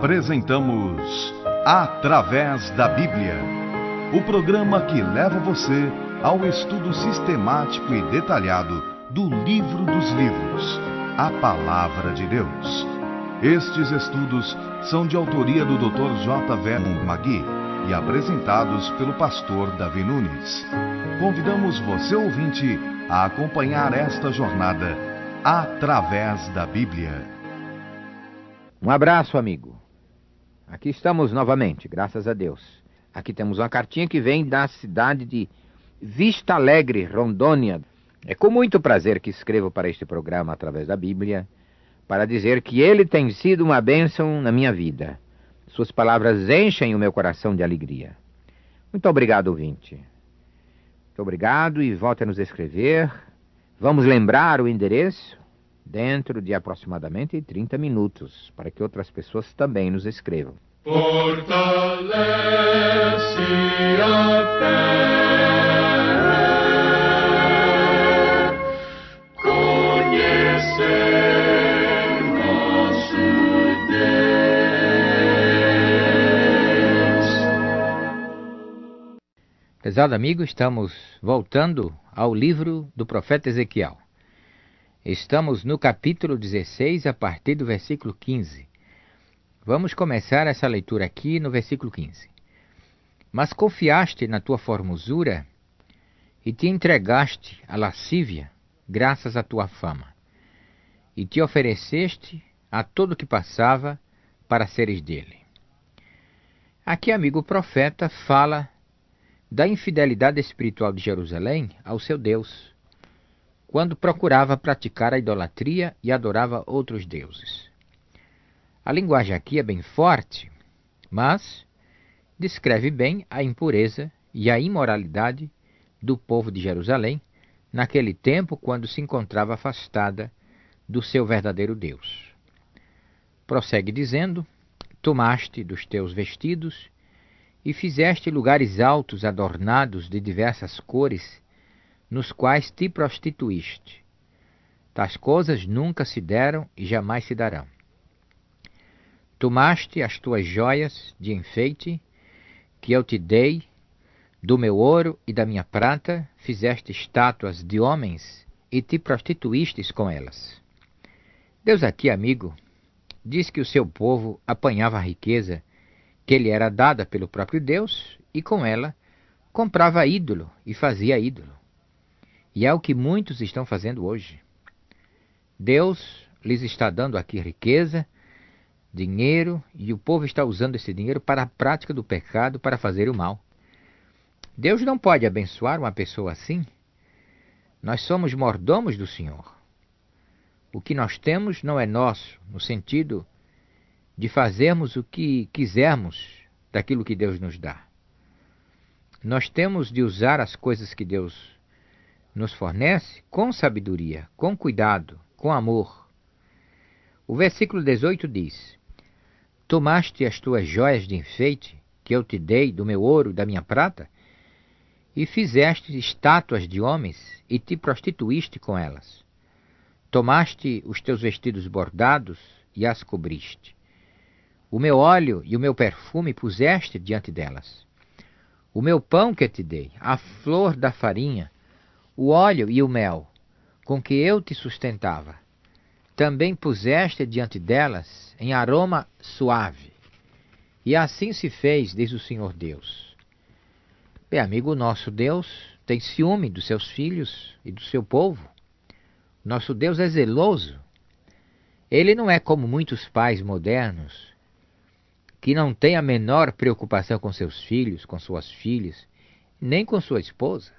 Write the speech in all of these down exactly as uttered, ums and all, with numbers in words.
Apresentamos Através da Bíblia, o programa que leva você ao estudo sistemático e detalhado do Livro dos Livros, a Palavra de Deus. Estes estudos são de autoria do doutor J. Vernon Magui e apresentados pelo pastor Davi Nunes. Convidamos você, ouvinte, a acompanhar esta jornada através da Bíblia. Um abraço, amigo. Aqui estamos novamente, graças a Deus. Aqui temos uma cartinha que vem da cidade de Vista Alegre, Rondônia. É com muito prazer que escrevo para este programa através da Bíblia, para dizer que ele tem sido uma bênção na minha vida. Suas palavras enchem o meu coração de alegria. Muito obrigado, ouvinte. Muito obrigado e volte a nos escrever. Vamos lembrar o endereço dentro de aproximadamente trinta minutos, para que outras pessoas também nos escrevam. Fortalece a fé, conhecer nosso Deus. Prezado amigo, estamos voltando ao livro do profeta Ezequiel. Estamos no capítulo dezesseis, a partir do versículo quinze. Vamos começar essa leitura aqui no versículo quinze. Mas confiaste na tua formosura e te entregaste à lascívia, graças à tua fama, e te ofereceste a todo que passava para seres dele. Aqui, amigo profeta, fala da infidelidade espiritual de Jerusalém ao seu Deus, quando procurava praticar a idolatria e adorava outros deuses. A linguagem aqui é bem forte, mas descreve bem a impureza e a imoralidade do povo de Jerusalém naquele tempo, quando se encontrava afastada do seu verdadeiro Deus. Prossegue dizendo: tomaste dos teus vestidos e fizeste lugares altos adornados de diversas cores, nos quais te prostituíste. Tais coisas nunca se deram e jamais se darão. Tomaste as tuas joias de enfeite, que eu te dei, do meu ouro e da minha prata, fizeste estátuas de homens e te prostituístes com elas. Deus aqui, amigo, diz que o seu povo apanhava a riqueza que lhe era dada pelo próprio Deus e com ela comprava ídolo e fazia ídolo. E é o que muitos estão fazendo hoje. Deus lhes está dando aqui riqueza, dinheiro, e o povo está usando esse dinheiro para a prática do pecado, para fazer o mal. Deus não pode abençoar uma pessoa assim. Nós somos mordomos do Senhor. O que nós temos não é nosso, no sentido de fazermos o que quisermos daquilo que Deus nos dá. Nós temos de usar as coisas que Deus nos fornece com sabedoria, com cuidado, com amor. O versículo dezoito diz: tomaste as tuas joias de enfeite, que eu te dei do meu ouro e da minha prata, e fizeste estátuas de homens, e te prostituíste com elas. Tomaste os teus vestidos bordados, e as cobriste. O meu óleo e o meu perfume puseste diante delas. O meu pão que te dei, a flor da farinha, o óleo e o mel, com que eu te sustentava, também puseste diante delas em aroma suave. E assim se fez, diz o Senhor Deus. Bem, amigo, nosso Deus tem ciúme dos seus filhos e do seu povo. Nosso Deus é zeloso. Ele não é como muitos pais modernos, que não têm a menor preocupação com seus filhos, com suas filhas, nem com sua esposa.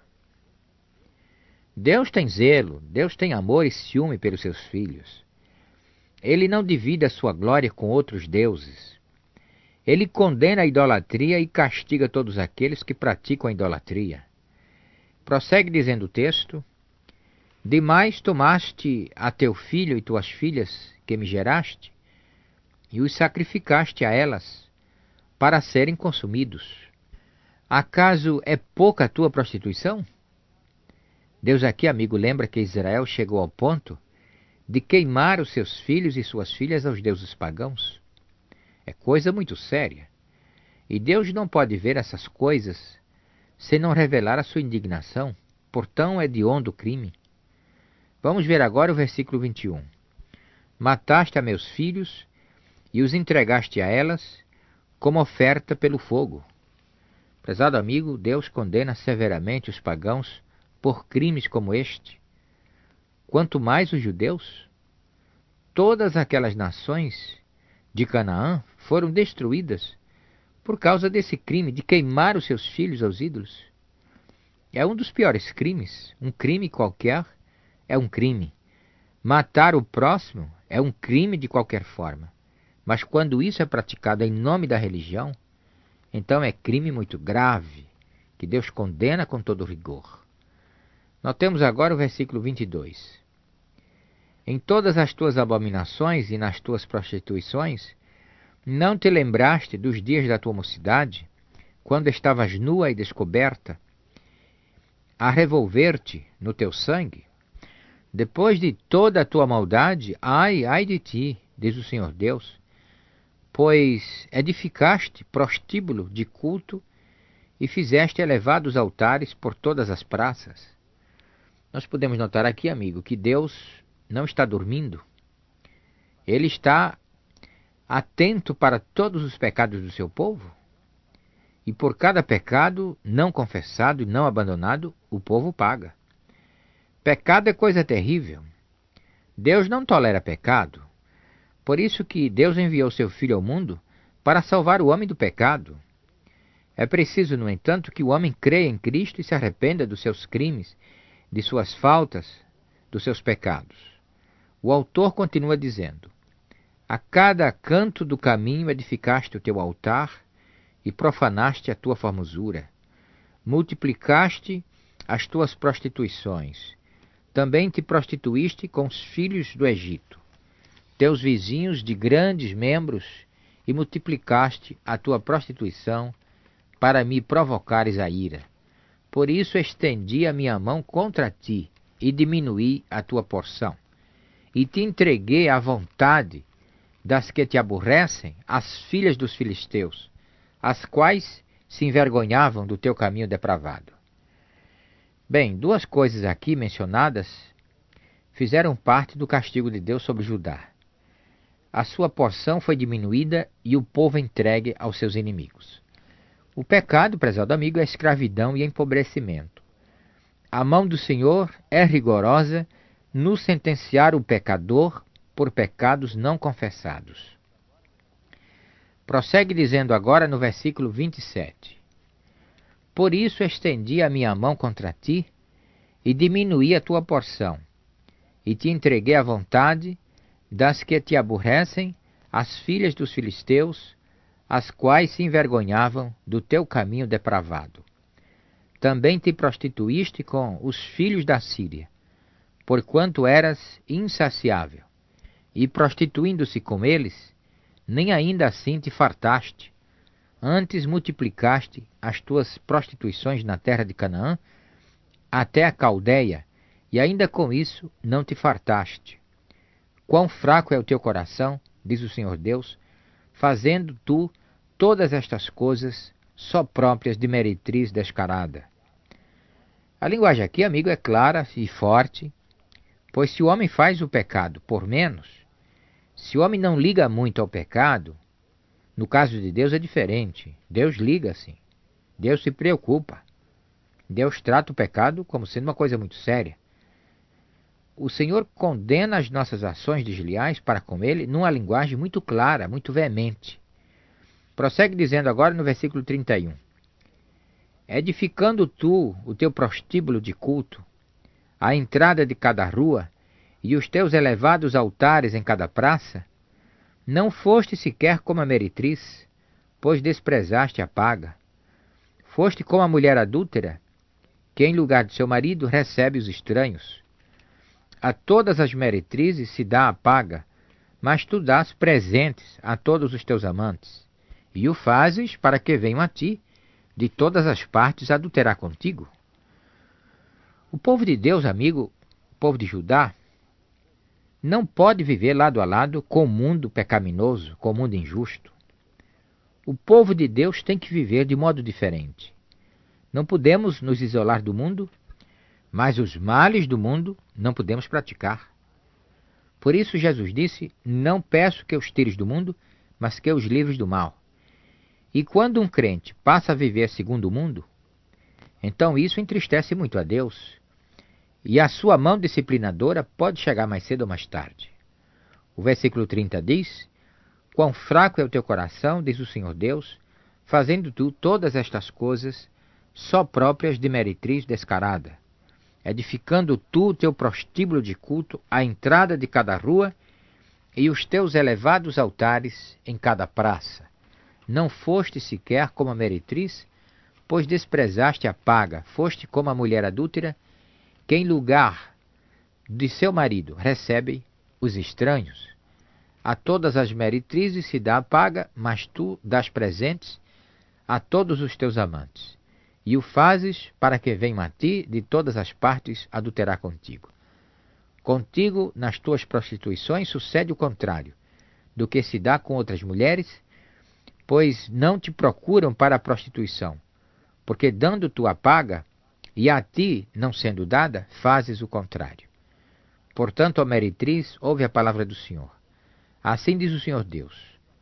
Deus tem zelo, Deus tem amor e ciúme pelos seus filhos. Ele não divide a sua glória com outros deuses. Ele condena a idolatria e castiga todos aqueles que praticam a idolatria. Prossegue dizendo o texto: demais tomaste a teu filho e tuas filhas que me geraste, e os sacrificaste a elas para serem consumidos. Acaso é pouca a tua prostituição? Deus aqui, amigo, lembra que Israel chegou ao ponto de queimar os seus filhos e suas filhas aos deuses pagãos. É É coisa muito séria. E Deus não pode ver essas coisas sem não revelar a sua indignação, por tão hediondo crime. Vamos ver agora o versículo vinte e um. Mataste a meus filhos e os entregaste a elas como oferta pelo fogo. Prezado amigo, Deus condena severamente os pagãos por crimes como este. Quanto mais os judeus. Todas aquelas nações de Canaã foram destruídas por causa desse crime de queimar os seus filhos aos ídolos. É um dos piores crimes. Um crime qualquer é um crime. Matar o próximo é um crime de qualquer forma. Mas quando isso é praticado em nome da religião, então é crime muito grave, que Deus condena com todo rigor. Notemos agora o versículo vinte e dois. Em todas as tuas abominações e nas tuas prostituições, não te lembraste dos dias da tua mocidade, quando estavas nua e descoberta, a revolver-te no teu sangue? Depois de toda a tua maldade, ai, ai de ti, diz o Senhor Deus, pois edificaste prostíbulo de culto e fizeste elevados altares por todas as praças. Nós podemos notar aqui, amigo, que Deus não está dormindo. Ele está atento para todos os pecados do seu povo. E por cada pecado não confessado e não abandonado, o povo paga. Pecado é coisa terrível. Deus não tolera pecado. Por isso que Deus enviou seu Filho ao mundo para salvar o homem do pecado. É preciso, no entanto, que o homem creia em Cristo e se arrependa dos seus crimes, de suas faltas, dos seus pecados. O autor continua dizendo: a cada canto do caminho edificaste o teu altar e profanaste a tua formosura. Multiplicaste as tuas prostituições. Também te prostituíste com os filhos do Egito, teus vizinhos de grandes membros, e multiplicaste a tua prostituição para me provocares a ira. Por isso estendi a minha mão contra ti e diminuí a tua porção. E te entreguei à vontade das que te aborrecem, as filhas dos filisteus, as quais se envergonhavam do teu caminho depravado. Bem, duas coisas aqui mencionadas fizeram parte do castigo de Deus sobre Judá. A sua porção foi diminuída e o povo entregue aos seus inimigos. O pecado, prezado amigo, é escravidão e empobrecimento. A mão do Senhor é rigorosa no sentenciar o pecador por pecados não confessados. Prossegue dizendo agora no versículo vinte e sete. Por isso estendi a minha mão contra ti e diminuí a tua porção, e te entreguei à vontade das que te aborrecem, as filhas dos filisteus, as quais se envergonhavam do teu caminho depravado. Também te prostituíste com os filhos da Síria, porquanto eras insaciável, e prostituindo-se com eles, nem ainda assim te fartaste. Antes multiplicaste as tuas prostituições na terra de Canaã, até a Caldeia, e ainda com isso não te fartaste. Quão fraco é o teu coração, diz o Senhor Deus, fazendo tu todas estas coisas só próprias de meretriz descarada. A linguagem aqui, amigo, é clara e forte, pois se o homem faz o pecado por menos, se o homem não liga muito ao pecado, no caso de Deus é diferente. Deus liga sim. Deus se preocupa. Deus trata o pecado como sendo uma coisa muito séria. O Senhor condena as nossas ações desleais para com Ele numa linguagem muito clara, muito veemente. Prossegue dizendo agora no versículo trinta e um. Edificando tu o teu prostíbulo de culto, a entrada de cada rua, e os teus elevados altares em cada praça, não foste sequer como a meretriz, pois desprezaste a paga. Foste como a mulher adúltera, que em lugar de seu marido recebe os estranhos. A todas as meretrizes se dá a paga, mas tu dás presentes a todos os teus amantes, e o fazes para que venham a ti, de todas as partes, adulterar contigo. O povo de Deus, amigo, o povo de Judá, não pode viver lado a lado com o mundo pecaminoso, com o mundo injusto. O povo de Deus tem que viver de modo diferente. Não podemos nos isolar do mundo, mas os males do mundo não podemos praticar. Por isso Jesus disse, não peço que os tires do mundo, mas que os livres do mal. E quando um crente passa a viver segundo o mundo, então isso entristece muito a Deus. E a sua mão disciplinadora pode chegar mais cedo ou mais tarde. O versículo trinta diz, quão fraco é o teu coração, diz o Senhor Deus, fazendo tu todas estas coisas só próprias de meretriz descarada, edificando tu o teu prostíbulo de culto à entrada de cada rua e os teus elevados altares em cada praça. Não foste sequer como a meretriz, pois desprezaste a paga, foste como a mulher adúltera, que em lugar de seu marido recebe os estranhos. A todas as meretrizes se dá a paga, mas tu dás presentes a todos os teus amantes. E o fazes para que venham a ti de todas as partes adulterar contigo. Contigo, nas tuas prostituições, sucede o contrário do que se dá com outras mulheres, pois não te procuram para a prostituição, porque dando tu a paga, e a ti não sendo dada, fazes o contrário. Portanto, ó meretriz, ouve a palavra do Senhor. Assim diz o Senhor Deus,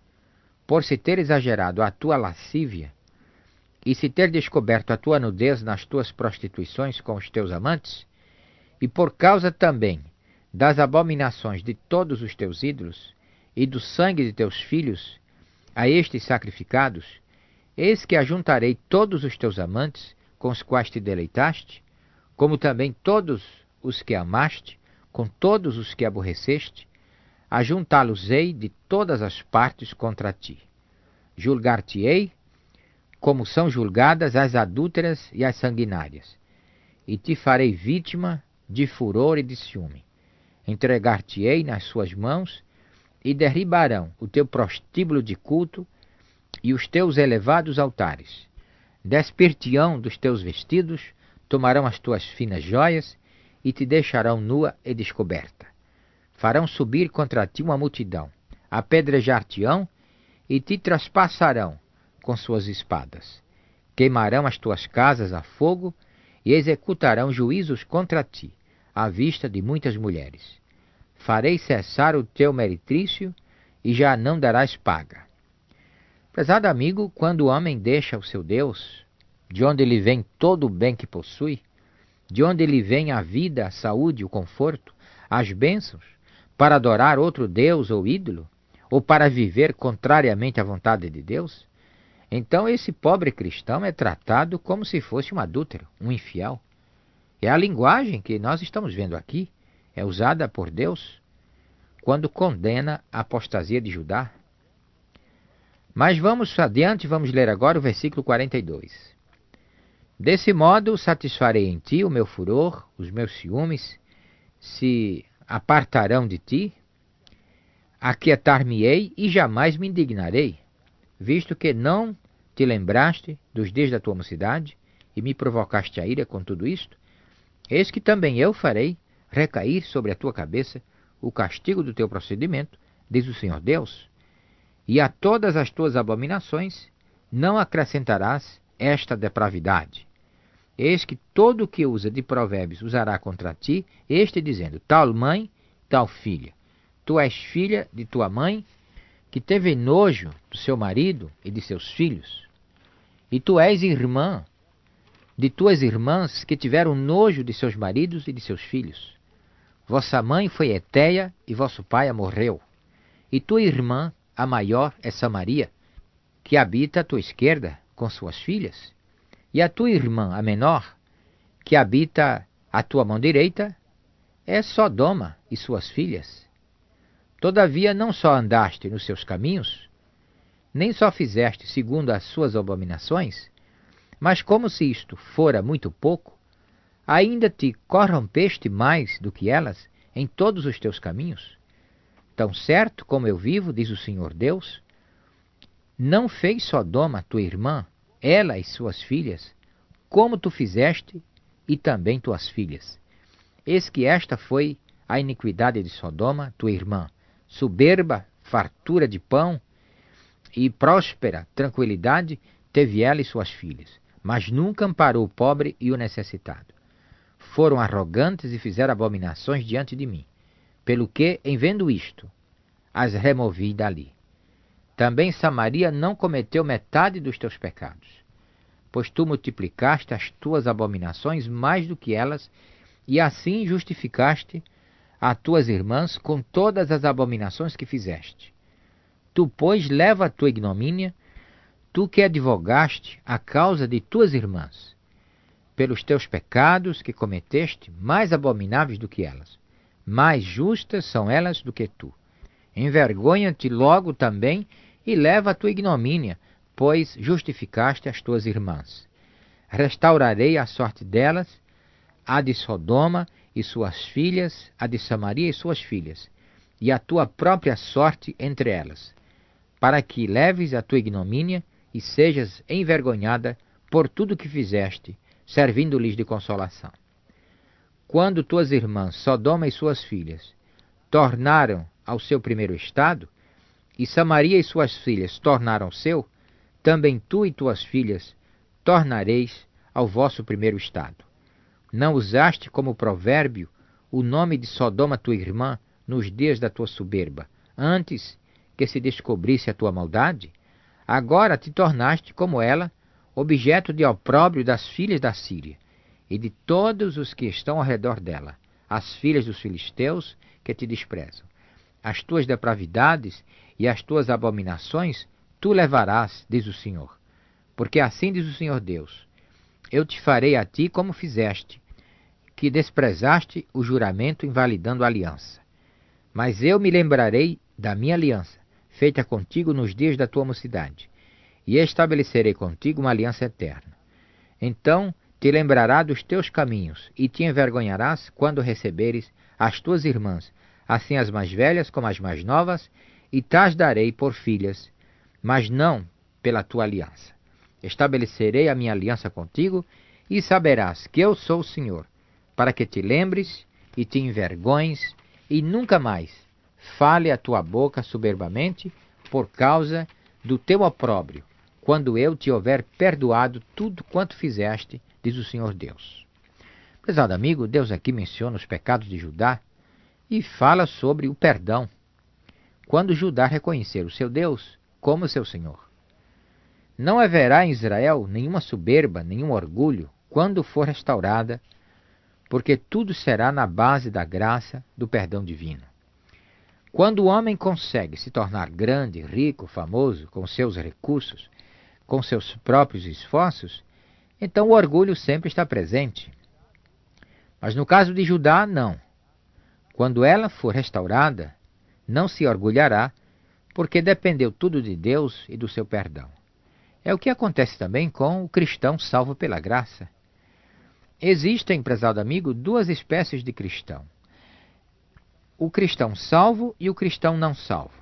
por se ter exagerado a tua lascívia, e se ter descoberto a tua nudez nas tuas prostituições com os teus amantes, e por causa também das abominações de todos os teus ídolos, e do sangue de teus filhos, a estes sacrificados, eis que ajuntarei todos os teus amantes, com os quais te deleitaste, como também todos os que amaste, com todos os que aborreceste, ajuntá-los-ei de todas as partes contra ti. Julgar-te-ei, como são julgadas as adúlteras e as sanguinárias, e te farei vítima de furor e de ciúme. Entregar-te-ei nas suas mãos, e derribarão o teu prostíbulo de culto e os teus elevados altares. Despir-te-ão dos teus vestidos, tomarão as tuas finas joias, e te deixarão nua e descoberta. Farão subir contra ti uma multidão, apedrejar-te-ão, e te traspassarão com suas espadas. Queimarão as tuas casas a fogo, e executarão juízos contra ti, à vista de muitas mulheres. Farei cessar o teu meretrício, e já não darás paga. Prezado amigo, quando o homem deixa o seu Deus, de onde lhe vem todo o bem que possui, de onde lhe vem a vida, a saúde, o conforto, as bênçãos, para adorar outro Deus ou ídolo, ou para viver contrariamente à vontade de Deus, então esse pobre cristão é tratado como se fosse um adúltero, um infiel. É a linguagem que nós estamos vendo aqui, é usada por Deus quando condena a apostasia de Judá. Mas vamos adiante, vamos ler agora o versículo quarenta e dois. Desse modo satisfarei em ti o meu furor, os meus ciúmes se apartarão de ti, aquietar-me-ei e jamais me indignarei, visto que não te lembraste dos dias da tua mocidade e me provocaste a ira com tudo isto, eis que também eu farei recair sobre a tua cabeça o castigo do teu procedimento, diz o Senhor Deus, e a todas as tuas abominações não acrescentarás esta depravidade. Eis que todo o que usa de provérbios usará contra ti, este dizendo, tal mãe, tal filha. Tu és filha de tua mãe, que teve nojo do seu marido e de seus filhos. E tu és irmã de tuas irmãs, que tiveram nojo de seus maridos e de seus filhos. Vossa mãe foi Eteia, e vosso pai morreu. E tua irmã, a maior, é Samaria, que habita à tua esquerda com suas filhas. E a tua irmã, a menor, que habita à tua mão direita, é Sodoma e suas filhas. Todavia não só andaste nos seus caminhos, nem só fizeste segundo as suas abominações, mas como se isto fora muito pouco, ainda te corrompeste mais do que elas em todos os teus caminhos. Tão certo como eu vivo, diz o Senhor Deus, não fez Sodoma tua irmã, ela e suas filhas, como tu fizeste, e também tuas filhas. Eis que esta foi a iniquidade de Sodoma, tua irmã, soberba, fartura de pão, e próspera tranquilidade teve ela e suas filhas, mas nunca amparou o pobre e o necessitado. Foram arrogantes e fizeram abominações diante de mim, pelo que, em vendo isto, as removi dali. Também Samaria não cometeu metade dos teus pecados, pois tu multiplicaste as tuas abominações mais do que elas, e assim justificaste a tuas irmãs com todas as abominações que fizeste. Tu, pois, leva a tua ignomínia, tu que advogaste a causa de tuas irmãs, pelos teus pecados que cometeste, mais abomináveis do que elas. Mais justas são elas do que tu. Envergonha-te logo também e leva a tua ignomínia, pois justificaste as tuas irmãs. Restaurarei a sorte delas, a de Sodoma e suas filhas, a de Samaria e suas filhas, e a tua própria sorte entre elas, para que leves a tua ignomínia e sejas envergonhada por tudo que fizeste, servindo-lhes de consolação. Quando tuas irmãs, Sodoma e suas filhas, tornaram ao seu primeiro estado, e Samaria e suas filhas tornaram ao seu, também tu e tuas filhas tornareis ao vosso primeiro estado. Não usaste como provérbio o nome de Sodoma tua irmã nos dias da tua soberba, antes que se descobrisse a tua maldade? Agora te tornaste como ela, objeto de opróbrio das filhas da Síria e de todos os que estão ao redor dela, as filhas dos filisteus que te desprezam. As tuas depravidades e as tuas abominações tu levarás, diz o Senhor. Porque assim diz o Senhor Deus: eu te farei a ti como fizeste, que desprezaste o juramento invalidando a aliança. Mas eu me lembrarei da minha aliança, feita contigo nos dias da tua mocidade, e estabelecerei contigo uma aliança eterna. Então te lembrará dos teus caminhos, e te envergonharás quando receberes as tuas irmãs, assim as mais velhas como as mais novas, e t'as darei por filhas, mas não pela tua aliança. Estabelecerei a minha aliança contigo, e saberás que eu sou o Senhor, para que te lembres e te envergonhes, e nunca mais fale a tua boca soberbamente por causa do teu opróbrio, quando eu te houver perdoado tudo quanto fizeste, diz o Senhor Deus. Prezado amigo, Deus aqui menciona os pecados de Judá e fala sobre o perdão, quando Judá reconhecer o seu Deus como seu Senhor. Não haverá em Israel nenhuma soberba, nenhum orgulho, quando for restaurada, porque tudo será na base da graça do perdão divino. Quando o homem consegue se tornar grande, rico, famoso, com seus recursos, com seus próprios esforços, então o orgulho sempre está presente. Mas no caso de Judá, não. Quando ela for restaurada, não se orgulhará, porque dependeu tudo de Deus e do seu perdão. É o que acontece também com o cristão salvo pela graça. Existem, prezado amigo, duas espécies de cristão: o cristão salvo e o cristão não salvo.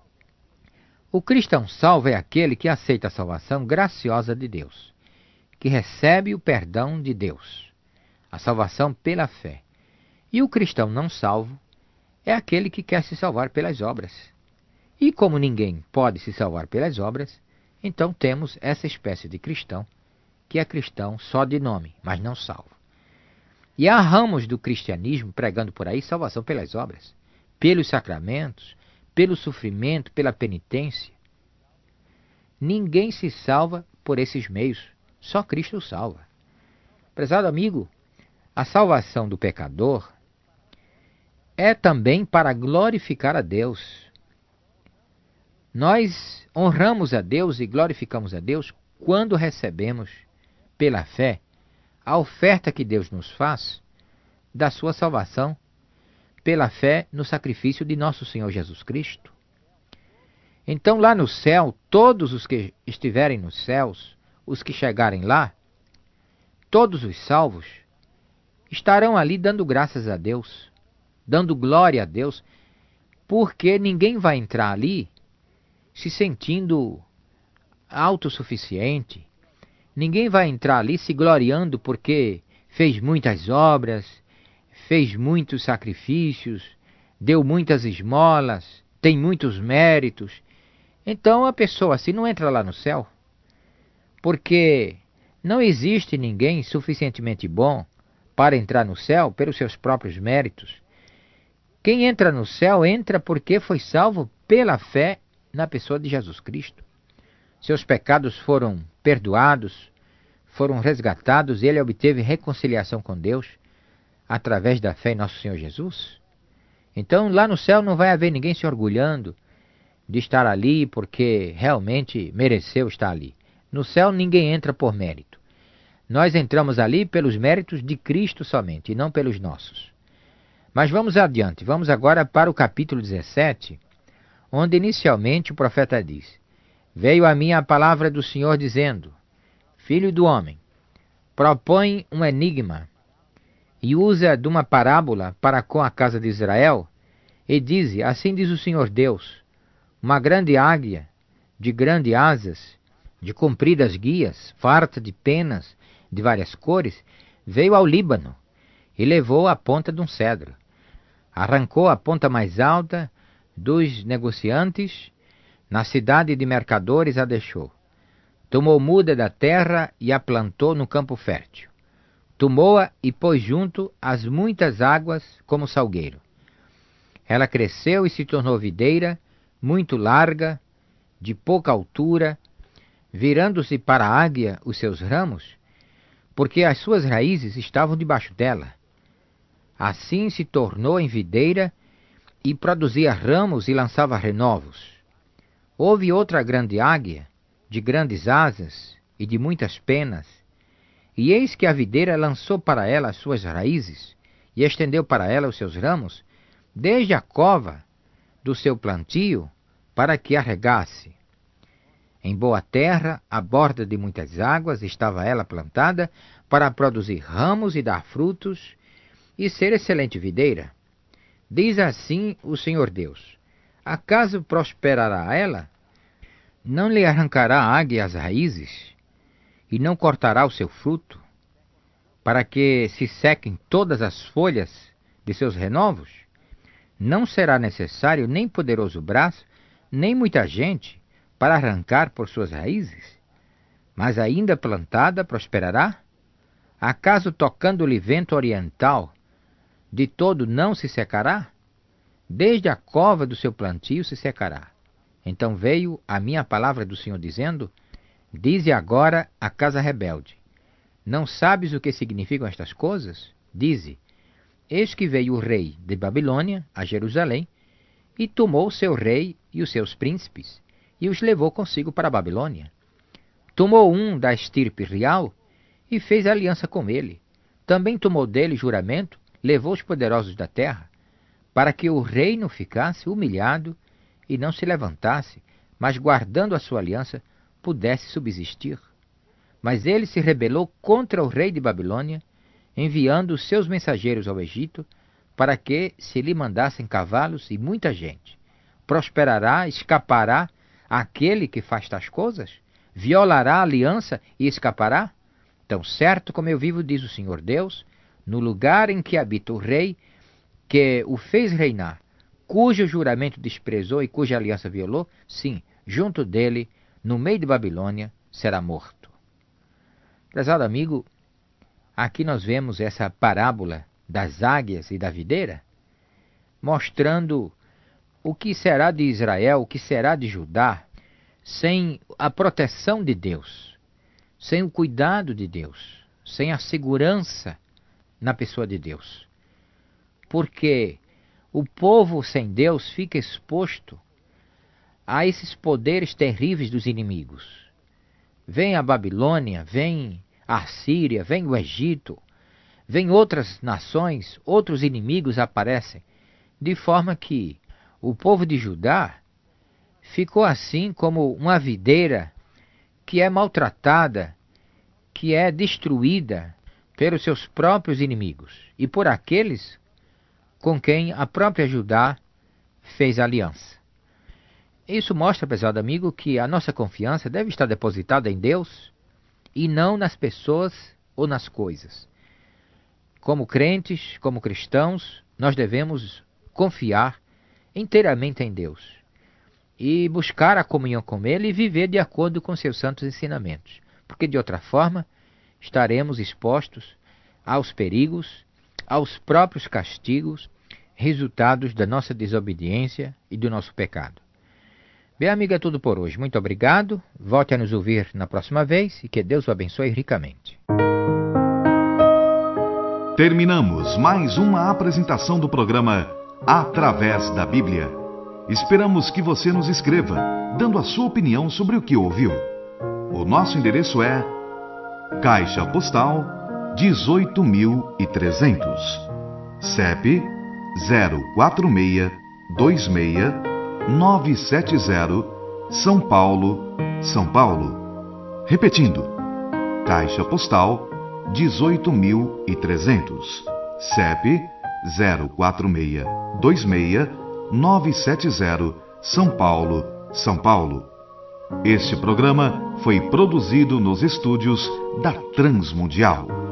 O cristão salvo é aquele que aceita a salvação graciosa de Deus, que recebe o perdão de Deus, a salvação pela fé. E o cristão não salvo é aquele que quer se salvar pelas obras. E como ninguém pode se salvar pelas obras, então temos essa espécie de cristão, que é cristão só de nome, mas não salvo. E há ramos do cristianismo pregando por aí salvação pelas obras, pelos sacramentos, pelo sofrimento, pela penitência. Ninguém se salva por esses meios, só Cristo salva. Prezado amigo, a salvação do pecador é também para glorificar a Deus. Nós honramos a Deus e glorificamos a Deus quando recebemos, pela fé, a oferta que Deus nos faz da sua salvação, pela fé no sacrifício de nosso Senhor Jesus Cristo. Então lá no céu, todos os que estiverem nos céus, os que chegarem lá, todos os salvos, estarão ali dando graças a Deus, dando glória a Deus, porque ninguém vai entrar ali se sentindo autossuficiente. Ninguém vai entrar ali se gloriando porque fez muitas obras, fez muitos sacrifícios, deu muitas esmolas, tem muitos méritos. Então a pessoa assim não entra lá no céu, porque não existe ninguém suficientemente bom para entrar no céu pelos seus próprios méritos. Quem entra no céu entra porque foi salvo pela fé na pessoa de Jesus Cristo. Seus pecados foram perdoados, foram resgatados e ele obteve reconciliação com Deus através da fé em nosso Senhor Jesus. Então lá no céu não vai haver ninguém se orgulhando de estar ali porque realmente mereceu estar ali. No céu ninguém entra por mérito. Nós entramos ali pelos méritos de Cristo somente, e não pelos nossos. Mas vamos adiante, vamos agora para o capítulo dezessete, onde inicialmente o profeta diz: Veio a mim a palavra do Senhor dizendo: Filho do homem, propõe um enigma e usa de uma parábola para com a casa de Israel, e diz: Assim diz o Senhor Deus, uma grande águia, de grandes asas, de compridas guias, farta de penas de várias cores, veio ao Líbano e levou a ponta de um cedro. Arrancou a ponta mais alta dos negociantes, na cidade de mercadores a deixou. Tomou muda da terra e a plantou no campo fértil. Tomou-a e pôs junto às muitas águas como salgueiro. Ela cresceu e se tornou videira, muito larga, de pouca altura, virando-se para a águia os seus ramos, porque as suas raízes estavam debaixo dela. Assim se tornou em videira e produzia ramos e lançava renovos. Houve outra grande águia, de grandes asas e de muitas penas, e eis que a videira lançou para ela as suas raízes e estendeu para ela os seus ramos, desde a cova do seu plantio, para que a regasse. Em boa terra, à borda de muitas águas, estava ela plantada para produzir ramos e dar frutos e ser excelente videira. Diz assim o Senhor Deus: Acaso prosperará ela? Não lhe arrancará a águia as raízes e não cortará o seu fruto, para que se sequem todas as folhas de seus renovos? Não será necessário nem poderoso braço, nem muita gente para arrancar por suas raízes? Mas ainda plantada prosperará? Acaso tocando-lhe vento oriental, de todo não se secará? Desde a cova do seu plantio se secará. Então veio a minha palavra do Senhor dizendo: Dize agora a casa rebelde: Não sabes o que significam estas coisas? Dize: Eis que veio o rei de Babilônia a Jerusalém, e tomou o seu rei e os seus príncipes, e os levou consigo para a Babilônia. Tomou um da estirpe real, e fez aliança com ele. Também tomou dele juramento, levou os poderosos da terra, para que o reino ficasse humilhado e não se levantasse, mas guardando a sua aliança, pudesse subsistir. Mas ele se rebelou contra o rei de Babilônia, enviando os seus mensageiros ao Egito, para que se lhe mandassem cavalos e muita gente. Prosperará, escapará aquele que faz tais coisas? Violará a aliança e escapará? Tão certo como eu vivo, diz o Senhor Deus, no lugar em que habita o rei, que o fez reinar, cujo juramento desprezou e cuja aliança violou, sim, junto dele, no meio de Babilônia, será morto. Prezado amigo, aqui nós vemos essa parábola das águias e da videira, mostrando o que será de Israel, o que será de Judá, sem a proteção de Deus, sem o cuidado de Deus, sem a segurança na pessoa de Deus. Porque o povo sem Deus fica exposto a esses poderes terríveis dos inimigos. Vem a Babilônia, vem a Síria, vem o Egito, vem outras nações, outros inimigos aparecem, de forma que o povo de Judá ficou assim como uma videira que é maltratada, que é destruída pelos seus próprios inimigos e por aqueles com quem a própria Judá fez aliança. Isso mostra, prezado amigo, que a nossa confiança deve estar depositada em Deus e não nas pessoas ou nas coisas. Como crentes, como cristãos, nós devemos confiar inteiramente em Deus. e buscar a comunhão com Ele e viver de acordo com seus santos ensinamentos. Porque de outra forma, estaremos expostos aos perigos, aos próprios castigos, resultados da nossa desobediência e do nosso pecado. Bem, amigo, é tudo por hoje. Muito obrigado. Volte a nos ouvir na próxima vez e que Deus o abençoe ricamente. Terminamos mais uma apresentação do programa Através da Bíblia. Esperamos que você nos escreva, dando a sua opinião sobre o que ouviu. O nosso endereço é Caixa Postal dezoito mil e trezentos, C E P zero quatro seis dois seis nove sete zero, São Paulo, São Paulo. Repetindo, Caixa Postal dezoito mil e trezentos, C E P zero quatro seis dois seis nove sete zero, São Paulo, São Paulo. Este programa foi produzido nos estúdios da Transmundial.